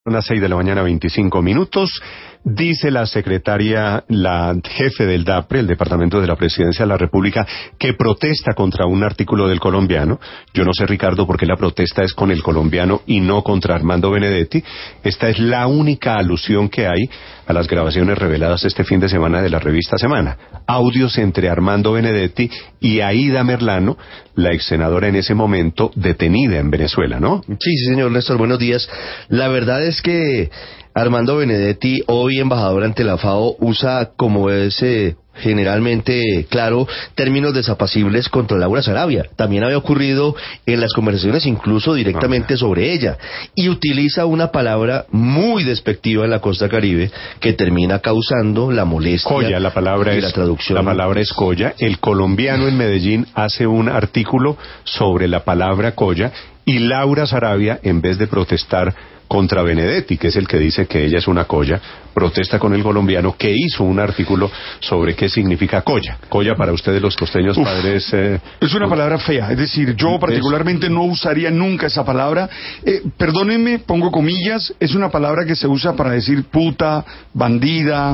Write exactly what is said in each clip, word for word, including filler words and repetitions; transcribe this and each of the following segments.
Son las seis de la mañana, veinticinco minutos. Dice la secretaria, la jefe del DAPRE, el Departamento de la Presidencia de la República, que protesta contra un artículo del colombiano. Yo no sé, Ricardo, por qué la protesta es con el colombiano y no contra Armando Benedetti. Esta es la única alusión que hay a las grabaciones reveladas este fin de semana de la revista Semana. Audios entre Armando Benedetti y Aída Merlano, la ex senadora en ese momento detenida en Venezuela, ¿no? Sí, sí, señor Néstor, buenos días. La verdad es que Armando Benedetti, hoy embajador ante la FAO, usa, como es eh, generalmente claro, términos desapacibles contra Laura Sarabia. También había ocurrido en las conversaciones incluso directamente sobre ella. Y utiliza una palabra muy despectiva en la costa caribe que termina causando la molestia. Colla, la palabra es, la traducción. La palabra es colla. El colombiano en Medellín hace un artículo sobre la palabra colla y Laura Sarabia, en vez de protestar contra Benedetti, que es el que dice que ella es una colla, protesta con el colombiano que hizo un artículo sobre qué significa colla. Colla para ustedes los costeños. Uf, padres... Eh, es una palabra fea, es decir, yo particularmente no usaría nunca esa palabra. Eh, perdónenme, pongo comillas, es una palabra que se usa para decir puta, bandida,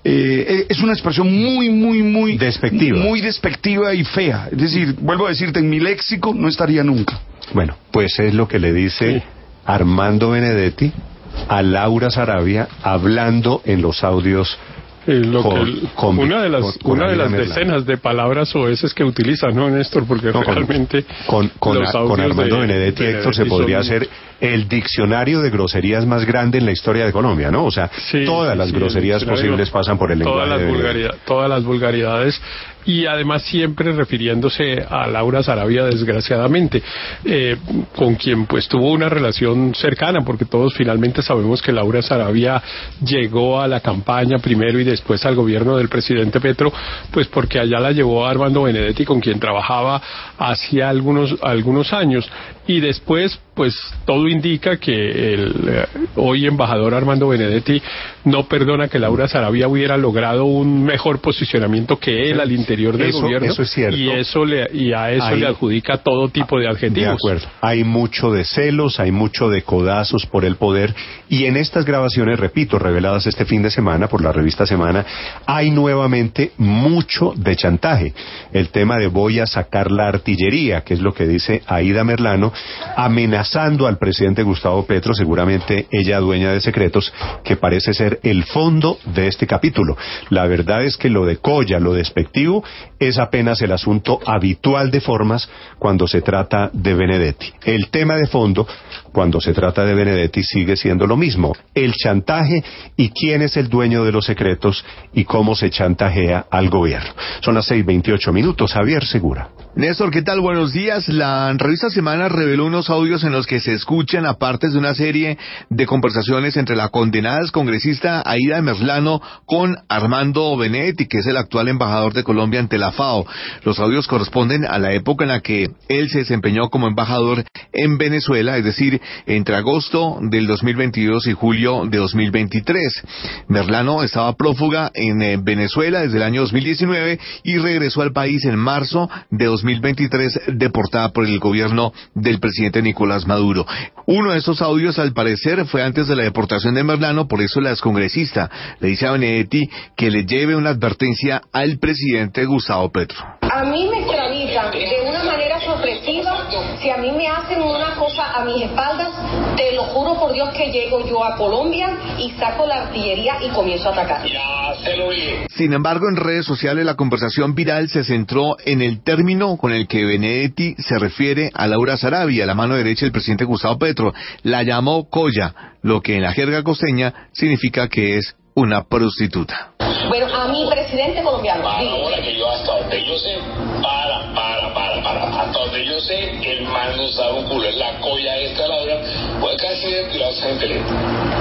eh, es una expresión muy, muy, muy... despectiva. Muy despectiva y fea. Es decir, vuelvo a decirte, en mi léxico no estaría nunca. Bueno, pues es lo que le dice... Sí. Armando Benedetti a Laura Sarabia hablando en los audios. Eh, lo con, que, con, una de las con, con una de las Merlano. Decenas de palabras oeces que utiliza, ¿no, Néstor? Porque no, realmente con, con, con, a, con Armando de, Benedetti, Benedetti Héctor, se podría son... hacer el diccionario de groserías más grande en la historia de Colombia, ¿no? O sea, sí, todas las sí, groserías posibles pasan por el todas lenguaje. Las vulgaridad, todas las vulgaridades, y además siempre refiriéndose a Laura Sarabia, desgraciadamente, eh, con quien pues tuvo una relación cercana, porque todos finalmente sabemos que Laura Sarabia llegó a la campaña primero y después al gobierno del presidente Petro, pues porque allá la llevó a Armando Benedetti, con quien trabajaba hacía algunos, algunos años, y después pues todo indica que el eh, hoy embajador Armando Benedetti no perdona que Laura Sarabia hubiera logrado un mejor posicionamiento que él al interior del eso, gobierno, eso es cierto. y eso le y a eso hay, le adjudica todo tipo de adjetivos. De acuerdo. Hay mucho de celos, hay mucho de codazos por el poder, y en estas grabaciones, repito, reveladas este fin de semana por la revista Semana, hay nuevamente mucho de chantaje. El tema de voy a sacar la artillería, que es lo que dice Aída Merlano, amenazando al presidente Gustavo Petro, seguramente ella dueña de secretos, que parece ser el fondo de este capítulo. La verdad es que lo de colla, lo despectivo, es apenas el asunto habitual de formas cuando se trata de Benedetti. El tema de fondo, cuando se trata de Benedetti, sigue siendo lo mismo: el chantaje y quién es el dueño de los secretos y cómo se chantajea al gobierno. Son las seis veintiocho minutos. Javier Segura. Néstor, ¿qué tal? Buenos días. La revista Semana reveló unos audios en los que se escuchan apartes de una serie de conversaciones entre la condenada excongresista Aída Merlano con Armando Benedetti, que es el actual embajador de Colombia ante la FAO. Los audios corresponden a la época en la que él se desempeñó como embajador en Venezuela, es decir, entre agosto del dos mil veintidós y julio de dos mil veintitrés. Merlano estaba prófuga en eh, Venezuela desde el año dos mil diecinueve y regresó al país en marzo de dos mil veintitrés, deportada por el gobierno del presidente Nicolás Maduro. Uno de esos audios, al parecer, fue antes de la deportación de Merlano, por eso la excongresista le dice a Benedetti que le lleve una advertencia al presidente Gustavo Petro. A mí me extraditan de una manera sorpresiva. Si a mí me hacen una cosa a mis espaldas, te lo juro por Dios que llego yo a Colombia y saco la artillería y comienzo a atacar. Ya se lo oí. Sin embargo, en redes sociales la conversación viral se centró en el término con el que Benedetti se refiere a Laura Sarabia, la mano derecha del presidente Gustavo Petro. La llamó colla, lo que en la jerga costeña significa que es una prostituta. Bueno, a mi presidente colombiano. Para ahora que yo hasta donde yo sé, para, para, para, para, hasta donde yo sé, el man no sabe un culo, es la colla esta, Laura, pues casi de tirarse en teléfono.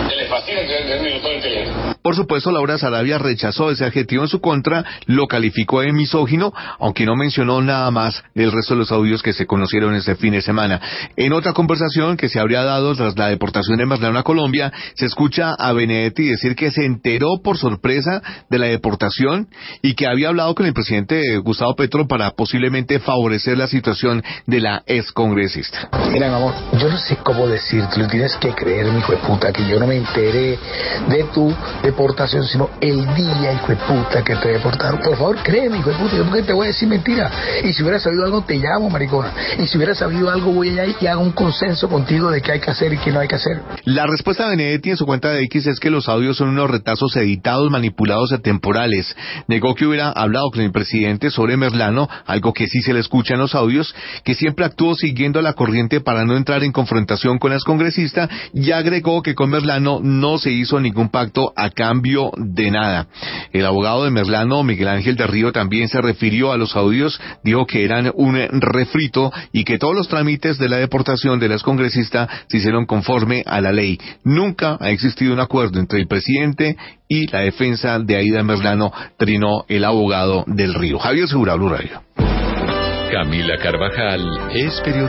que les fascina que es un director inteligente. Por supuesto, Laura Sarabia rechazó ese adjetivo en su contra, lo calificó de misógino, aunque no mencionó nada más del resto de los audios que se conocieron este fin de semana. En otra conversación que se habría dado tras la deportación de Merlano a Colombia, se escucha a Benedetti decir que se enteró por sorpresa de la deportación y que había hablado con el presidente Gustavo Petro para posiblemente favorecer la situación de la excongresista. Mira, mi amor, yo no sé cómo decirte, lo tienes que creer, mi hijo de puta, que yo no me enteré de tu deportación, sino el día, hijo de puta, que te deportaron. Por favor, créeme, hijo de puta, yo porque te voy a decir mentira. Y si hubiera sabido algo, te llamo, maricona. Y si hubiera sabido algo, voy allá y hago un consenso contigo de qué hay que hacer y qué no hay que hacer. La respuesta de Benedetti en su cuenta de X es que los audios son unos retazos editados, manipulados y temporales. Negó que hubiera hablado con el presidente sobre Merlano, algo que sí se le escucha en los audios, que siempre actuó siguiendo la corriente para no entrar en confrontación con la excongresista, y agregó que con Merlano no se hizo ningún pacto a cambio de nada. El abogado de Merlano, Miguel Ángel de Río, también se refirió a los audios, dijo que eran un refrito y que todos los trámites de la deportación de la excongresista se hicieron conforme a la ley. Nunca ha existido un acuerdo entre el presidente y la defensa de Aída Merlano, trinó el abogado del Río. Javier Segura, Blue Radio. Camila Carvajal es periodista.